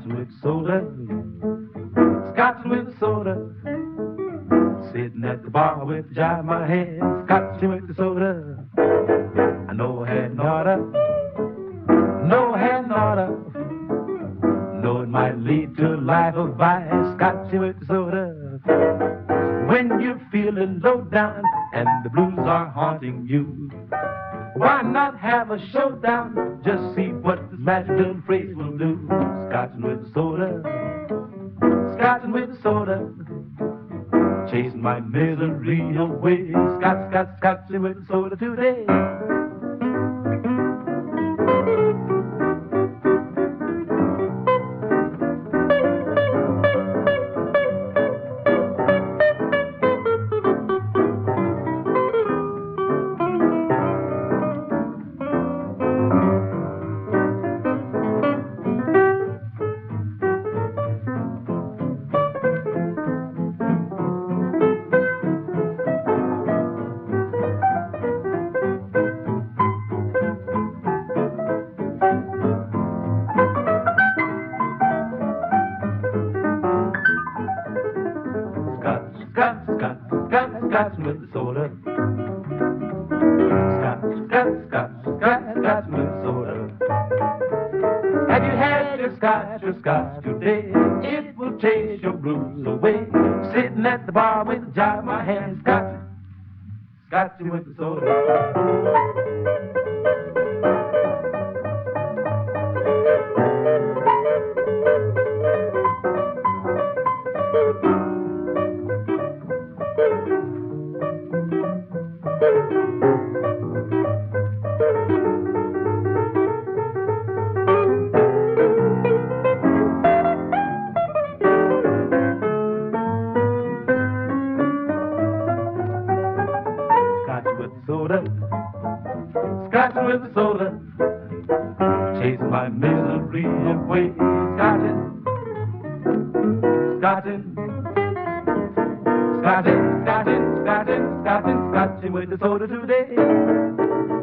Scotching with soda, scotching with soda. Sitting at the bar with the jive in my hand, scotching with the soda. I know I hadn't oughta, no I hadn't oughta. Know it might lead to a life of vice, scotching with the soda. When you're feeling low down and the blues are haunting you, why not have a showdown? Just see what this magic little phrase will do. Scotching with the soda, scotching with the soda. Chasing my misery away, scotching with the soda today. Scotching with the soda. Scotching with the soda. Have you had your scotch today? It will chase your blues away. Sitting at the bar with a jar in my hand, scotching with the soda. Soda, scotching with the soda, chasing my misery away, scotching, scotching, scotching, scotching, scotching, scotching, scotching with the soda today.